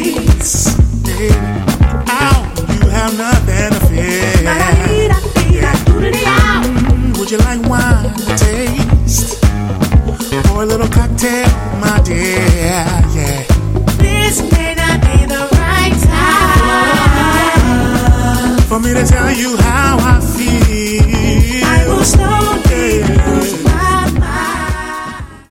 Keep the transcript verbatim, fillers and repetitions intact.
face. Yeah. Ow, you have nothing to fear. Yeah. Mm, would you like wine to taste? Or a little cocktail, my dear? Yeah. This may not be the right time for me to tell you how I feel. I will slowly. Yeah.